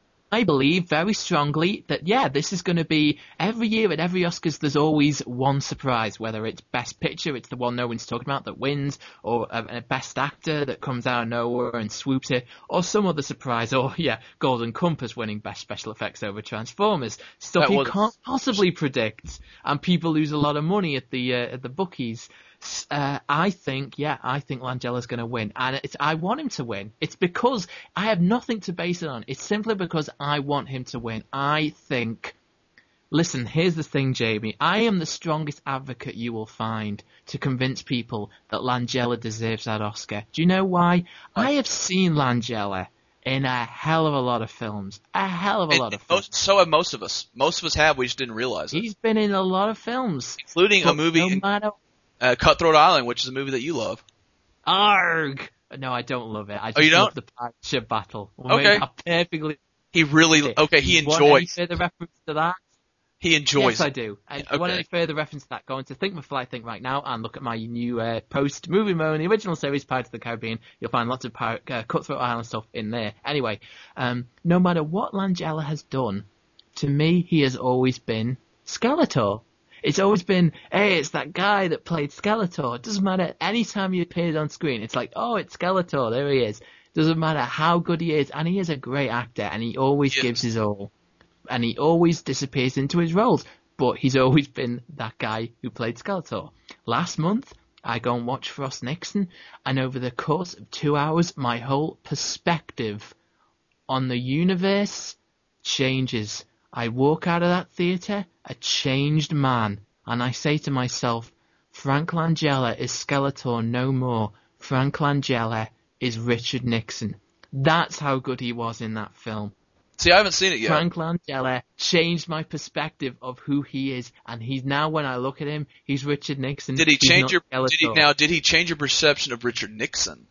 I believe very strongly that, yeah, this is going to be every year at every Oscars there's always one surprise, whether it's Best Picture, it's the one no one's talking about that wins, or a, a Best Actor that comes out of nowhere and swoops it, or some other surprise, or, yeah, Golden Compass winning Best Special Effects over Transformers. Stuff That you was- can't possibly predict, and people lose a lot of money at the uh, at the bookies. Uh, I think, yeah, I think Langella's going to win, and it's, I want him to win. It's because I have nothing to base it on. It's simply because I want him to win. I think. Listen, here's the thing, Jamie. I am the strongest advocate you will find to convince people that Langella deserves that Oscar. Do you know why? I have seen Langella in a hell of a lot of films. A hell of a And- lot of and films. most, so have most of us. Most of us have. We just didn't realize it. He's been in a lot of films. Including a But movie, no in, matter uh, Cutthroat Island, which is a movie that you love. Arg! No, I don't love it. I just Oh, you love don't? the pirate ship battle. Well, Okay. maybe I perfectly. He really okay. He Want any enjoys. further reference to that? He enjoys. Yes, I do. And if you want Okay. any further reference to that, go into Think Before I Think right now and look at my new uh, post movie mo in the original series, Pirates of the Caribbean. You'll find lots of pirate, uh, Cutthroat Island stuff in there. Anyway, um, no matter what Langella has done, to me, he has always been Skeletor. It's always been, hey, it's that guy that played Skeletor. It doesn't matter. Anytime he appears on screen, it's like, oh, it's Skeletor. There he is. Doesn't matter how good he is. And he is a great actor, and he always Yes. gives his all. And he always disappears into his roles. But he's always been that guy who played Skeletor. Last month, I go and watch Frost Nixon, and over the course of two hours, my whole perspective on the universe changes. I walk out of that theatre a changed man, and I say to myself, Frank Langella is Skeletor no more. Frank Langella is Richard Nixon. That's how good he was in that film. See, I haven't seen it yet. Frank Langella changed my perspective of who he is, and he's now, when I look at him, he's Richard Nixon. Did he He's change not your Skeletor. did he, now? Did he change your perception of Richard Nixon?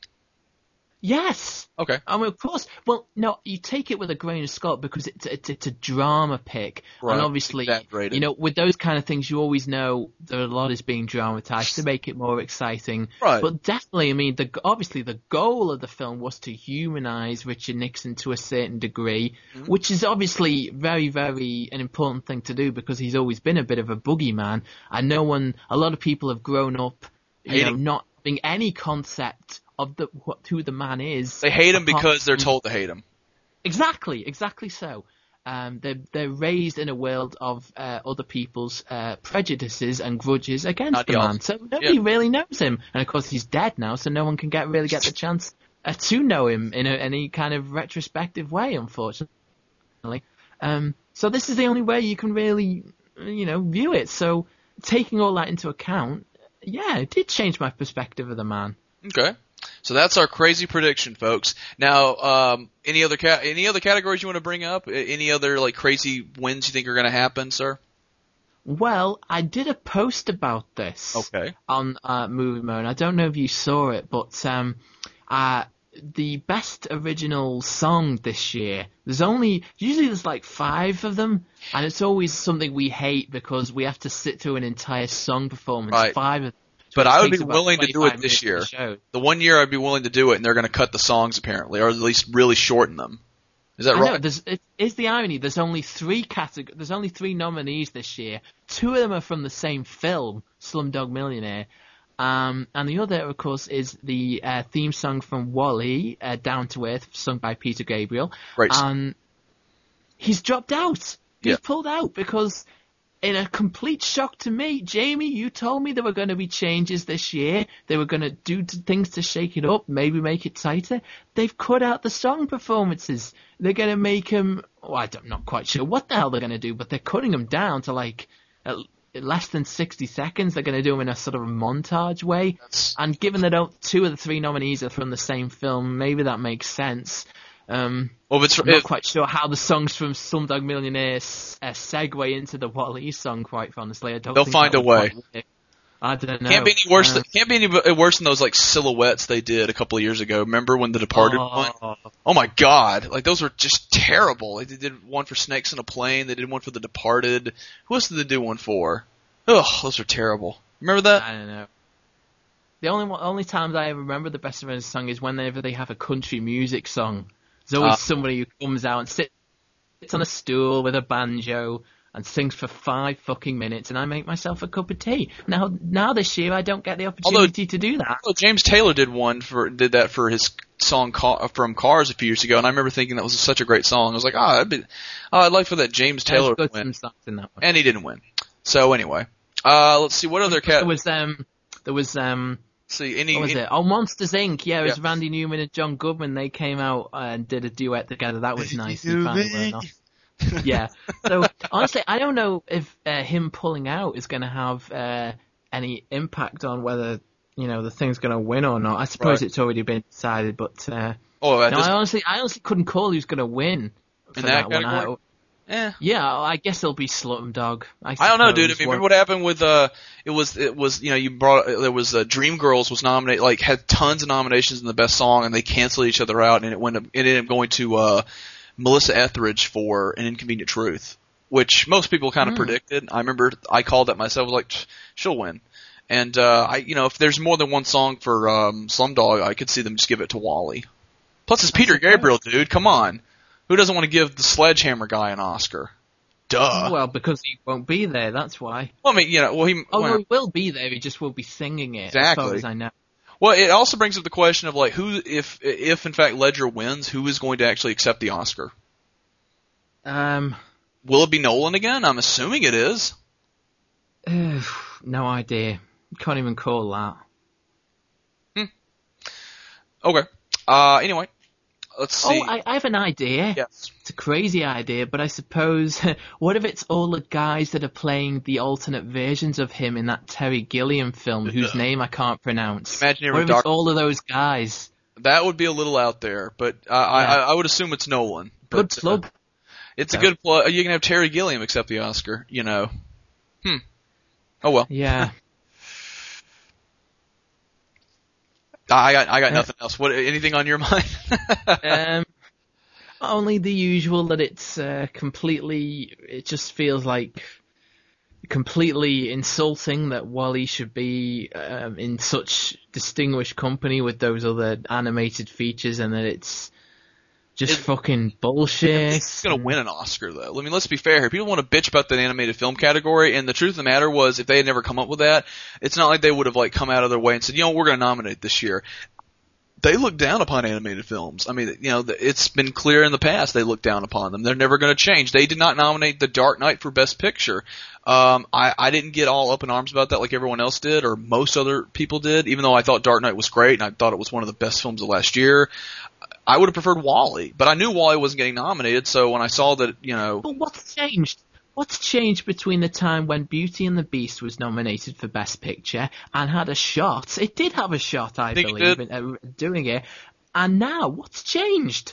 Yes. Okay. I mean, of course. Well, no, you take it with a grain of salt because it's it's, it's a drama pick, Right, and obviously, exaggerated. you know, with those kind of things, you always know that a lot is being dramatized to make it more exciting. Right. But definitely, I mean, the obviously the goal of the film was to humanize Richard Nixon to a certain degree, Mm-hmm. which is obviously very, very an important thing to do because he's always been a bit of a boogeyman, and no one, a lot of people have grown up, you know, Hating- not having any concept of the what, who the man is. They hate him apart because they're from- told to hate him. Exactly, exactly so. Um, they're, they're raised in a world of uh, other people's uh, prejudices and grudges against the Ideals. man. So nobody Yeah. really knows him. And of course he's dead now, so no one can get really get the chance uh, to know him in a, any kind of retrospective way, unfortunately. Um, so this is the only way you can really, you know, view it. So taking all that into account, yeah, it did change my perspective of the man. Okay. So that's our crazy prediction, folks. Now, um, any other ca- any other categories you want to bring up? A- Any other like crazy wins you think are going to happen, sir? Well, I did a post about this. Okay. On uh, Movie Mo, and I don't know if you saw it, but um, uh, the best original song this year, there's only, usually there's like five of them, and it's always something we hate because we have to sit through an entire song performance, Right. five of them. But It I would takes be about willing to do twenty-five it this minutes year. of the show. The one year I'd be willing to do it, and they're going to cut the songs apparently, or at least really shorten them. Is that I right? know. There's, it is the irony. There's only three categor- There's only three nominees this year. Two of them are from the same film, Slumdog Millionaire. Um, and the other, of course, is the uh, theme song from WALL-E, uh, Down to Earth, sung by Peter Gabriel. Right. And he's dropped out. He's Yeah. pulled out because, in a complete shock to me, Jamie, you told me there were going to be changes this year. They were going to do t- things to shake it up, maybe make it tighter. They've cut out the song performances. They're going to make them, well, I don't- I'm not quite sure what the hell they're going to do, but they're cutting them down to like uh, less than sixty seconds. They're going to do them in a sort of a montage way. That's- And given that all- two of the three nominees are from the same film, maybe that makes sense. Um, Well, if it's I'm not if, quite sure how the songs from Slumdog Millionaire s- uh, segue into the WALL-E song, quite honestly. I don't They'll think find that a would way. quite work. I don't know. can't be any worse. Uh, Than, can't be any worse than those like silhouettes they did a couple of years ago. Remember when The Departed won? oh, Oh my God! Like those were just terrible. Like, they did one for Snakes in a Plane. They did one for The Departed. Who else did they do one for? Ugh, those are terrible. Remember that? I don't know. The only one- only times I ever remember the Best of Us song is whenever they have a country music song. There's always Ah. somebody who comes out and sits on a stool with a banjo and sings for five fucking minutes, and I make myself a cup of tea. Now, now this year I don't get the opportunity to do that. Well, James Taylor did one for did that for his song Ca- from Cars a few years ago, and I remember thinking that was such a great song. I was like, oh, I'd, be, oh, I'd like for that James Taylor There's to good win, some songs in that one. and he didn't win. So anyway, uh, let's see what other cat. There was um, there was um, See any? what was any it? Oh, Monsters Incorporated. Yeah, it was Yeah. Randy Newman and John Goodman. They came out and did a duet together. That was nice. He finally went off. Yeah. So honestly, I don't know if uh, him pulling out is going to have uh, any impact on whether you know the thing's going to win or not. I suppose Right. it's already been decided, but uh, Oh, at no, this, I honestly, I honestly couldn't call who's going to win for In that one. I, category? eh. yeah, I guess it'll be Slumdog. I, I don't know, dude. I suppose. mean, What- remember what happened with uh? It was it was you know you brought there was uh, Dreamgirls was nominated like had tons of nominations in the best song and they canceled each other out and it went up, it ended up going to uh Melissa Etheridge for An Inconvenient Truth, which most people kind of Mm. predicted. I remember I called that myself. I was like, "Psh, she'll win. And uh I you know if there's more than one song for um Slumdog, I could see them just give it to Wally. Plus it's Peter suppose. Gabriel, dude. Come on, who doesn't want to give the Sledgehammer guy an Oscar? Duh. Well, because he won't be there. That's why. Well, I mean, you know, well, he. Oh, well, no, he will be there. He just will be singing it. As Exactly. far as I know. Well, it also brings up the question of like who, if if in fact Ledger wins, who is going to actually accept the Oscar? Um, Will it be Nolan again? I'm assuming it is. no idea. Can't even call that. Okay. Uh, anyway, let's see. Oh, I, I have an idea. yes. It's a crazy idea, but I suppose, what if it's all the guys that are playing the alternate versions of him in that Terry Gilliam film, whose name I can't pronounce? Imaginary What if Dark- it's all of those guys? That would be a little out there, but uh, I, I I would assume it's Nolan. Good But, uh, plug. it's a Yeah. good plug. You can have Terry Gilliam accept the Oscar. You know. Hmm. Oh well. Yeah. I got I got Uh, nothing else. What? Anything on your mind? um, only the usual that it's uh, completely. It just feels like completely insulting that Wally should be um, in such distinguished company with those other animated features, and that it's just It- fucking bullshit. It's going to win an Oscar, though. I mean, let's be fair here. People want to bitch about the animated film category, and the truth of the matter was, if they had never come up with that, it's not like they would have like come out of their way and said, you know, we're going to nominate this year. They look down upon animated films. I mean, you know, it's been clear in the past they look down upon them. They're never going to change. They did not nominate The Dark Knight for Best Picture. Um, I, I didn't get all up in arms about that like everyone else did, or most other people did, even though I thought Dark Knight was great and I thought it was one of the best films of last year. I would have preferred Wall-E, but I knew Wall-E wasn't getting nominated, so when I saw that, you know, But what's changed? What's changed between the time when Beauty and the Beast was nominated for Best Picture and had a shot? It did have a shot, I, Think it believe, did. in uh, doing it. And now, what's changed?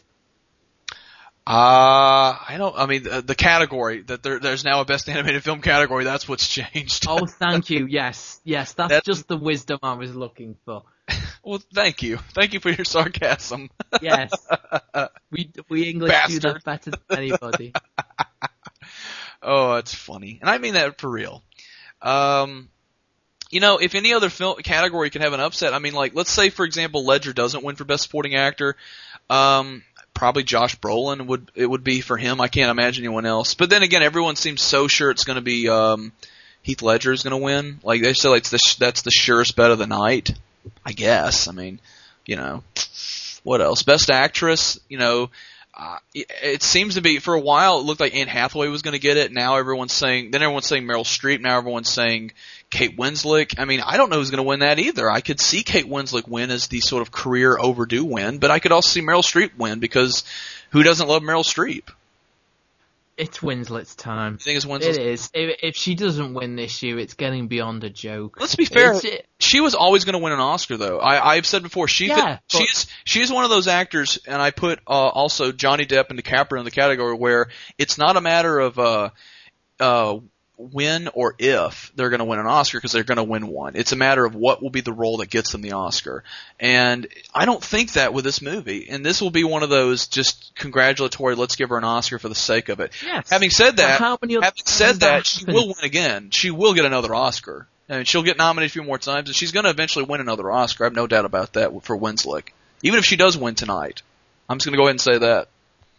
Uh, I don't. I mean, the, the category that there, there's now a best animated film category. That's what's changed. Oh, thank you. Yes, yes, that's, That's- just the wisdom I was looking for. Well, thank you, thank you for your sarcasm. Yes, we we English do Bastard. that better than anybody. Oh, that's funny, and I mean that for real. Um, you know, if any other film category can have an upset, I mean, like, let's say for example, Ledger doesn't win for best supporting actor. Um, probably Josh Brolin would it would be for him. I can't imagine anyone else. But then again, everyone seems so sure it's going to be um, Heath Ledger is going to win. Like they say, like it's the, that's the surest bet of the night. I guess. I mean, you know, what else? Best actress. You know, uh, it, it seems to be for a while. It looked like Anne Hathaway was going to get it. Now everyone's saying. Then everyone's saying Meryl Streep. Now everyone's saying Kate Winslet. I mean, I don't know who's going to win that either. I could see Kate Winslet win as the sort of career overdue win, but I could also see Meryl Streep win because who doesn't love Meryl Streep? It's Winslet's time. You think it's Winslet's? It is. If, if she doesn't win this year, it's getting beyond a joke. Let's be fair. It's, it, she was always going to win an Oscar, though. I, I've said before, she yeah, she is she is one of those actors, and I put uh, also Johnny Depp and DiCaprio in the category where it's not a matter of uh, uh, when or if they're going to win an Oscar because they're going to win one. It's a matter of what will be the role that gets them the Oscar. And I don't think that with this movie. And this will be one of those just congratulatory, let's give her an Oscar for the sake of it. Yes. Having said that, how many having said that, that she will win again. She will get another Oscar. And she'll get nominated a few more times, and she's going to eventually win another Oscar. I have no doubt about that for Winslet. Even if she does win tonight. I'm just going to go ahead and say that.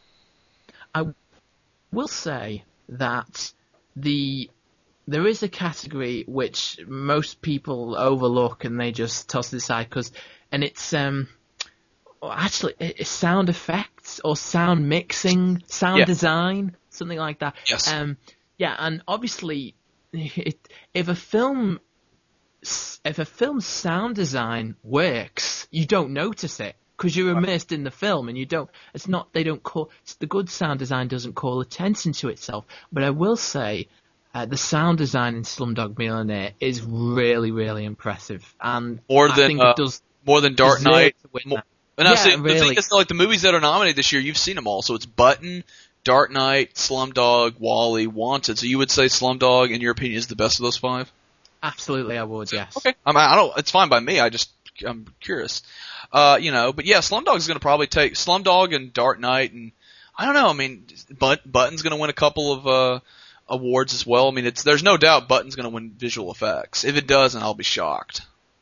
I will say that the there is a category which most people overlook and they just toss it aside, cause, and it's um well, actually it's sound effects or sound mixing, sound yeah. design, something like that. Yes. Um, yeah, and obviously, it, if a film if a film's sound design works, you don't notice it. Because you're immersed in the film, and you don't. It's not. They don't call. The good sound design doesn't call attention to itself. But I will say, uh, the sound design in Slumdog Millionaire is really, really impressive, and more I than think uh, it does more than Dark Knight. More, and I yeah, say, really. The thing is, like the movies that are nominated this year, you've seen them all. So it's Button, Dark Knight, Slumdog, Wall-E, Wanted. So you would say Slumdog, in your opinion, is the best of those five? Absolutely, I would. Yes. Okay. I mean, I don't. It's fine by me. I just I'm curious. Uh, you know, but yeah, Slumdog is going to probably take Slumdog and Dark Knight, and I don't know. I mean, but Button's going to win a couple of uh, awards as well. I mean, it's there's no doubt Button's going to win visual effects. If it doesn't, I'll be shocked.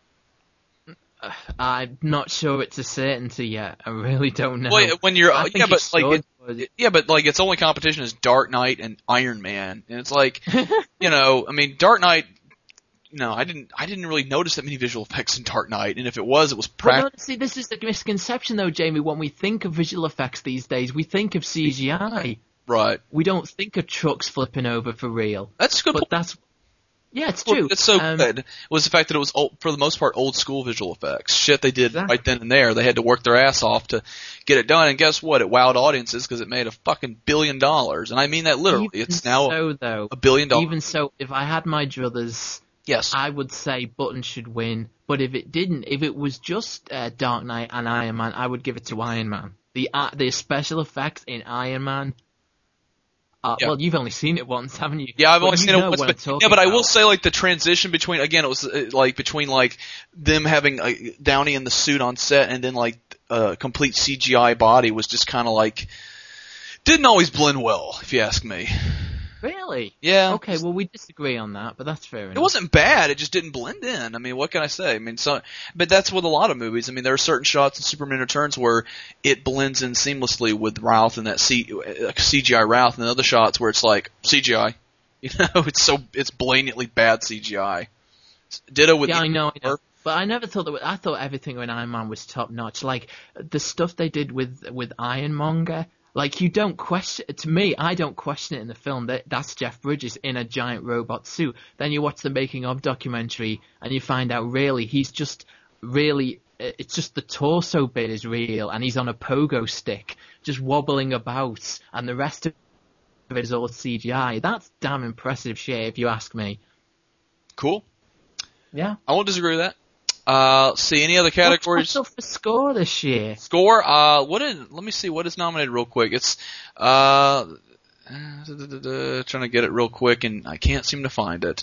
Uh, I'm not sure it's a certainty yet. I really don't know. Well, when you're, I uh, think yeah, but it like, should, it, but- yeah, but like its only competition is Dark Knight and Iron Man, and it's like, you know, I mean, Dark Knight. No, I didn't. I didn't really notice that many visual effects in Dark Knight, and if it was, it was practical. Well, no, see, this is the misconception, though, Jamie. When we think of visual effects these days, we think of C G I. Right. We don't think of trucks flipping over for real. That's a good. But point. that's yeah, it's true. It's so um, good. Was the fact that it was old, for the most part old school visual effects. Shit they did Exactly. right then and there. They had to work their ass off to get it done, and guess what? It wowed audiences because it made a fucking billion dollars, and I mean that literally. Even It's now so, though, a billion dollars. Even so, if I had my druthers, yes, I would say Button should win. But if it didn't, if it was just uh, Dark Knight and Iron Man, I would give it to Iron Man. The uh, the special effects in Iron Man. Uh, Yeah. Well, you've only seen it once, haven't you? Yeah, I've But only you seen it know once, what but I'm talking yeah, but I will about. say like the transition between again it was uh, like between like them having uh, Downey in the suit on set and then like a uh, complete C G I body was just kind of like didn't always blend well, if you ask me. Really? Yeah. Okay, well, we disagree on that, but that's fair enough. It wasn't bad. It just didn't blend in. I mean, what can I say? I mean, so, but that's with a lot of movies. I mean, there are certain shots in Superman Returns where it blends in seamlessly with Routh and that C, uh, C G I Routh, and other shots where it's like C G I. You know, it's so it's blanantly bad C G I. Ditto with Yeah, the, I know, I know. But I never thought that. I thought everything in Iron Man was top notch. Like the stuff they did with with Ironmonger. Like you don't question. To me, I don't question it in the film. That that's Jeff Bridges in a giant robot suit. Then you watch the making of documentary and you find out really he's just really. It's just the torso bit is real, and he's on a pogo stick, just wobbling about, and the rest of it is all C G I. That's damn impressive shit, if you ask me. Cool. Yeah. I won't disagree with that. Uh, see any other categories? What's up for score this year? Score. Uh, what did? Let me see what is nominated real quick. It's uh, trying to get it real quick, and I can't seem to find it.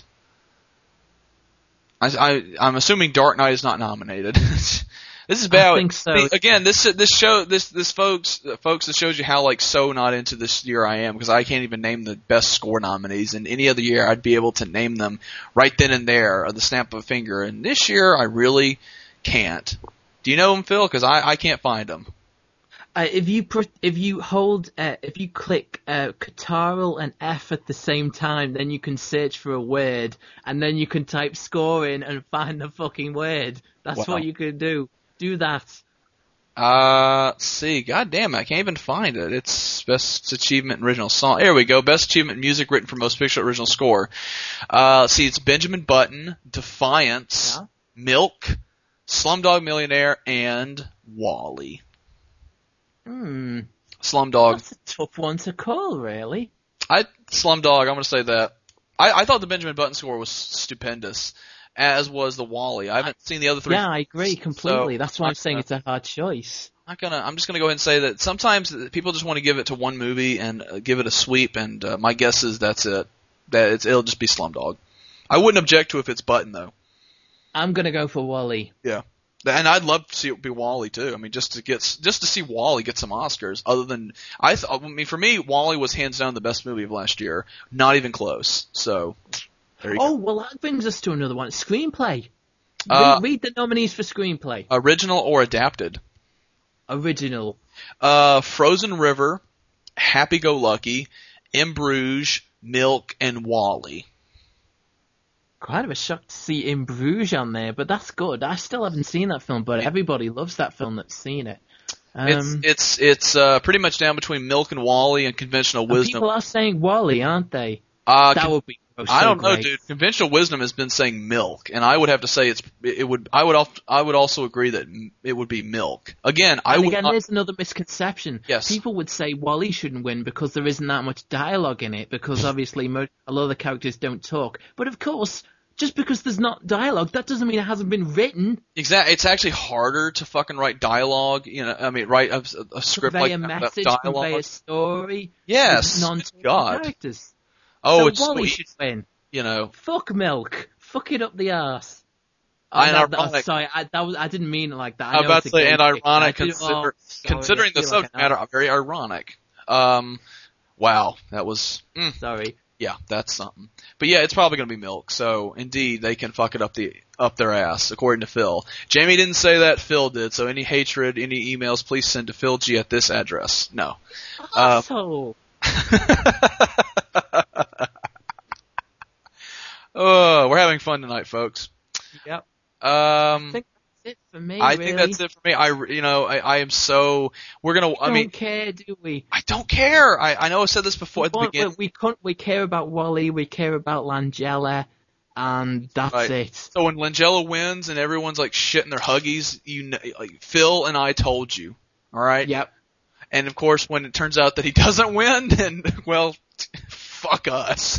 I, I I'm assuming Dark Knight is not nominated. This is bad. I think so. Again, this this show this this folks folks this shows you how like so not into this year I am because I can't even name the best score nominees. And any other year I'd be able to name them right then and there, at the snap of a finger. And this year I really can't. Do you know them, Phil? Because I I can't find them. Uh, if you pr- if you hold uh, if you click uh, Ctrl and F at the same time, then you can search for a word, and then you can type score in and find the fucking word. That's Wow. what you can do. Do that. Uh, let's see. God damn it, I can't even find it. It's Best Achievement in Original Song. There we go. Best Achievement in Music Written for Most Picture Original Score. Uh, let's see. It's Benjamin Button, Defiance, Yeah. Milk, Slumdog Millionaire, and WALL-E. Hmm. Slumdog. That's a tough one to call, really. I Slumdog. I'm gonna say that. I, I thought the Benjamin Button score was stupendous, as was the WALL-E. I haven't seen the other three. Yeah, I agree completely. So That's why I'm saying gonna, it's a hard choice. I'm not gonna. I'm just gonna go ahead and say that sometimes people just want to give it to one movie and uh, give it a sweep, and uh, my guess is that's it. That it's, it'll just be Slumdog. I wouldn't object to if it's Button though. I'm gonna go for WALL-E. Yeah. And I'd love to see it be WALL-E too. I mean, just to get, just to see WALL-E get some Oscars. Other than, I, th- I mean, for me, WALL-E was hands down the best movie of last year. Not even close. So, there you Oh, go. well, that brings us to another one. Screenplay. Uh, read, read the nominees for screenplay. Original or adapted? Original. Uh, Frozen River, Happy Go Lucky, In Bruges, Milk, and WALL-E. Quite of a shock to see In Bruges on there, but that's good. I still haven't seen that film, but everybody loves that film that's seen it. Um, It's it's it's uh, pretty much down between Milk and WALL-E and Conventional and Wisdom. people are saying WALL-E, aren't they? Uh, That con- would be oh, so I don't know, great. dude. Conventional Wisdom has been saying Milk, and I would have to say it's it would. I would al- I would also agree that m- it would be Milk. Again, I And would. again, Not, there's another misconception. Yes. People would say WALL-E shouldn't win because there isn't that much dialogue in it, because obviously mo- a lot of the characters don't talk. But of course, just because there's not dialogue, that doesn't mean it hasn't been written. exactly. It's actually harder to fucking write dialogue. You know, I mean, write a, a script Convey like a that message, without convey dialogue. a story. Yes. With Good non-talking God. characters. Oh, so it's WALL-E sweet. should win. You know, Fuck Milk. Fuck it up the arse. Oh, And that, that, ironic. sorry, I, that was, I didn't mean it like that. I I'm know about it's to a say, gay and kick, but I ironic, did- consider, oh, sorry, considering I the feel like subject an matter, very ironic. Um, wow, that was. Mm. ass. Sorry. Yeah, that's something. But yeah, it's probably going to be Milk. So indeed, they can fuck it up the up their ass, according to Phil. Jamie didn't say that. Phil did. So any hatred, any emails, please send to Phil G at this address. No. Uh, Asshole. oh, we're having fun tonight, folks. Yep. Um, I think that's it for me, I really. think that's it for me. I, you know, I, I am so. We're gonna. I don't mean, care, do we? I don't care. I, I know I said this before at the we, beginning. we, we, we care about WALL-E, we care about Langella, and that's Right. it. So when Langella wins and everyone's like shitting their huggies, you know, like Phil and I told you, all right? Yep. And of course, when it turns out that he doesn't win, then well, fuck us.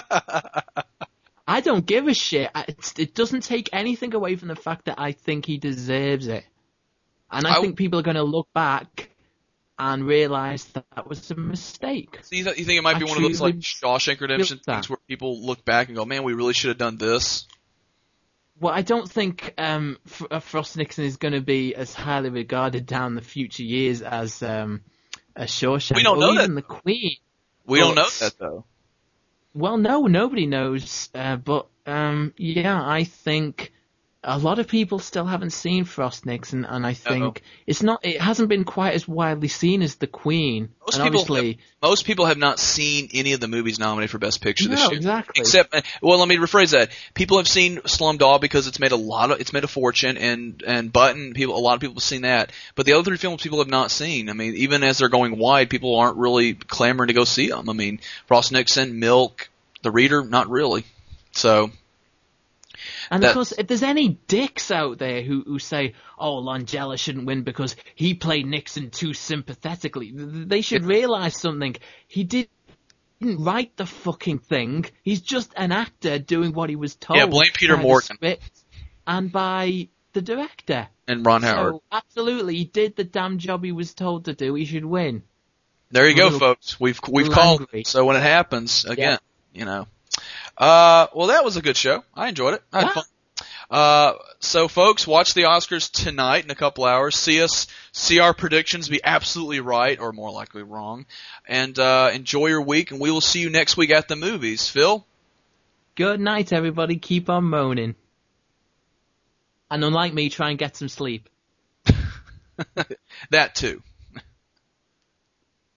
I don't give a shit. I, it's, it doesn't take anything away from the fact that I think he deserves it. And I, I- think people are going to look back and realise that that was a mistake. So you, th- you think it might be I one of those like truly Shawshank Redemption feel things that. where people look back and go, "Man, we really should have done this." Well, I don't think um, F- uh, Frost Nixon is going to be as highly regarded down the future years as um, as Shawshank. We don't or know even that. the Queen. We don't know But- that though. Well, no, nobody knows. Uh, but um, yeah, I think a lot of people still haven't seen Frost Nixon, and I think it's not. It hasn't been quite as widely seen as the Queen. Most and people obviously, have, most people have not seen any of the movies nominated for Best Picture this No, year. exactly. Except, well, let me rephrase that. People have seen Slumdog because it's made a lot of, it's made a fortune, and and Button, people, a lot of people have seen that. But the other three films people have not seen. I mean, even as they're going wide, people aren't really clamoring to go see them. I mean, Frost Nixon, Milk, The Reader, not really. So. and that- of course, if there's any dicks out there who who say, "Oh, Langella shouldn't win because he played Nixon too sympathetically," th- they should realise something. He did. Didn't write the fucking thing. He's just an actor doing what he was told. Yeah, blame Peter by the Morgan. script and by the director. And Ron Howard. So absolutely, he did the damn job he was told to do. He should win. There you a go, little- folks. We've we've little called angry. it. So when it happens again, you know. Uh, well, that was a good show. I enjoyed it. I had Yeah. fun. Uh, so folks, watch the Oscars tonight in a couple hours. See us, see our predictions be absolutely right or more likely wrong, and uh, enjoy your week. And we will see you next week at the movies. Phil. Good night, everybody. Keep on moaning. And unlike me, try and get some sleep. That too.